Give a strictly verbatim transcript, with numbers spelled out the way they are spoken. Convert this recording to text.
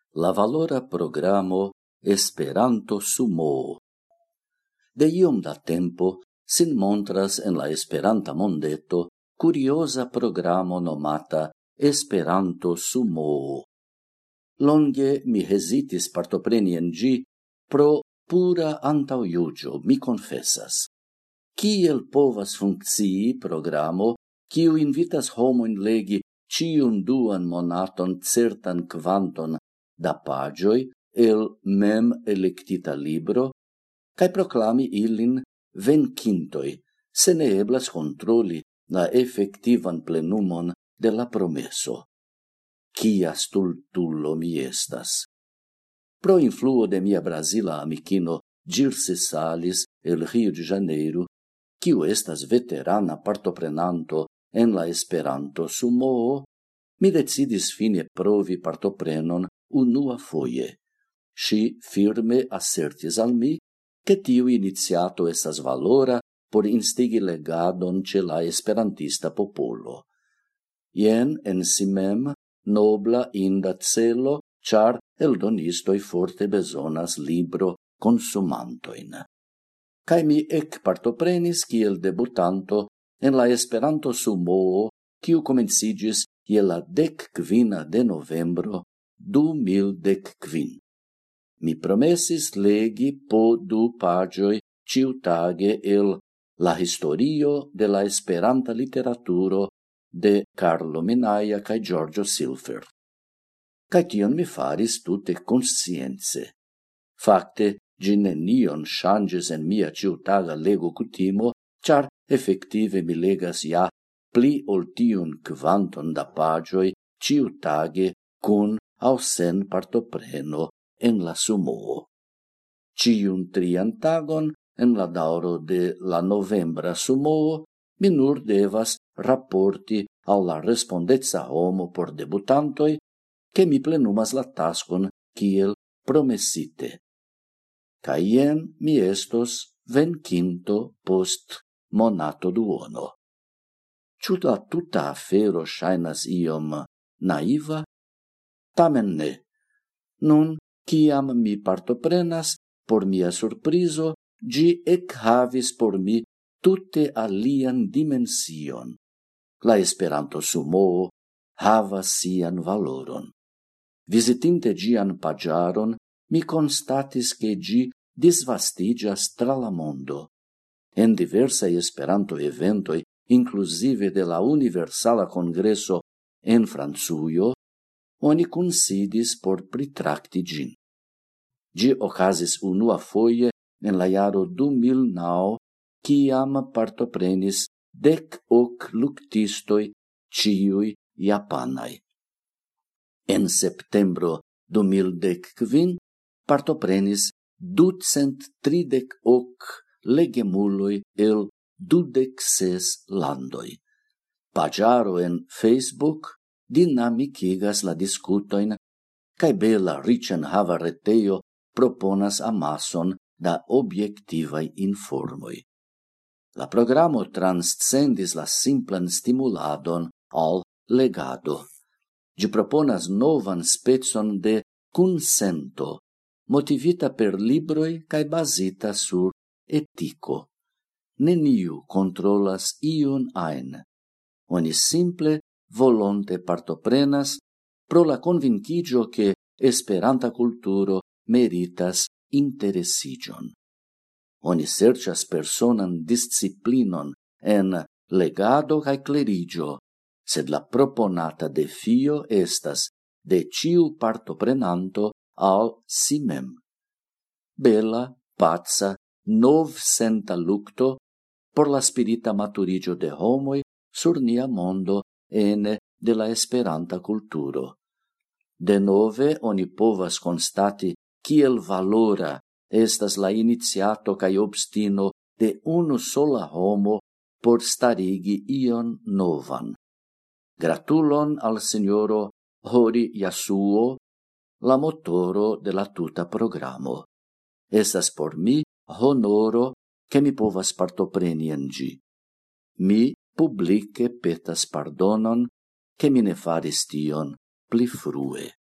la valora programo Esperanto Sumoo. De iom da tempo sin montras en la Esperanta mondeto curiosa programo nomata Esperanto Sumoo. Longe mi hesitis partopreni en gi pro pura antaŭjuĝo, mi confessas. Kiel povas funkcii programo kiu invitas homojn legi ĉiun duan monaton certan kvanton da paĝoj el mem elektita libro, kaj proklami ilin venkintoj, se ne eblas kontroli la efektivan plenumon de la promeso. Kia stultulo mi estas! Pro influo de mia brazila amikino Girce Salles el Rio de Janeiro, kiu estas veterana partoprenanto en la Esperanto Sumoo, mi decidis fine provi partoprenon unua foje. Si firme assertis al mi che tiu iniciato estas valora por instigi legadon ce la esperantista popolo. Jen en si mem nobla inda celo, char eldonistoi forte besonas libro consumantoin. Kai mi ec partoprenis kiel debutanto en la Esperanto Sumoo, kiu komencigis je la dek kvina de novembro du mil dek kvin. Mi promesis legi po du pagioi ciutage el La historio de la Esperanta literaturo de Carlo Minaia kaj Giorgio Silfer. Kaj tion mi faris tute conscience. Fakte, gi nenion ŝanĝis en mia ciutaga lego kutimo, ĉar efektive mi legas ja pli ol tiun kvanton da paĝoj ciutage kun aŭ sen partopreno en la Sumoo. Ciun trian tagon en la daŭro de la novembra Sumoo, mi nur devas raporti al la respondeca homo por debutantoj, ke mi plenumas la taskon kiel promesite. Kaj jen mi estos venkinto post monato duono. Ĉu la tuta afero ŝajnas iom naiva? Tamen ne. Nun, kiam mi partoprenas, por mia surprizo, gi ekhavis por mi tute alian dimension. La Esperanto Sumoo havas sian valoron. Visitinte gian paĝaron, mi konstatis ke ĝi disvastiĝas tra la mondo. En diversaj Esperanto-eventoj, inkluzive de la Universala Kongreso en Francujo, oni kunsidis por pritrakti ĝin. Ĝi okazis unua foje en la jaro du mil naŭ, kiam partoprenis dek ok luktistoj, ĉiuj japanaj. En septembro du mil dek kvin partoprenis ducent tridek ok legemuloj el dudek ses landoj. Paĝaro en Facebook dinamikigas la diskutojn, kaj bela riĉenhava retejo proponas amason da objektivaj informoj. La programo transcendis la simplan stimuladon al legado. Ĝi proponas novan specon de kunsento, motivita per libroj kaj bazita sur etiko. Neniu kontrolas iun ajn. Oni simple volonte partoprenas pro la convinciĝo ke Esperanta kulturo meritas interesiĝon. Oni serĉas personan disciplinon en legado kaj kleriĝo, sed la proponata defio estas de ĉiu partoprenanto al si mem. Bela, paca, novsenta lukto por la spirita maturiĝo de homoj sur nia mondo ene de la Esperanta kulturo. Denove oni povas konstati kiel valora estas la iniciato kaj obstino de unu sola homo por starigi ion novan. Gratulon al sinjoro Hori Yasuo, la motoro de la tuta programo. Estas por mi honoro ke mi povas partopreni en ĝi. Mi publike petas pardonon ke mi ne faris tion pli frue.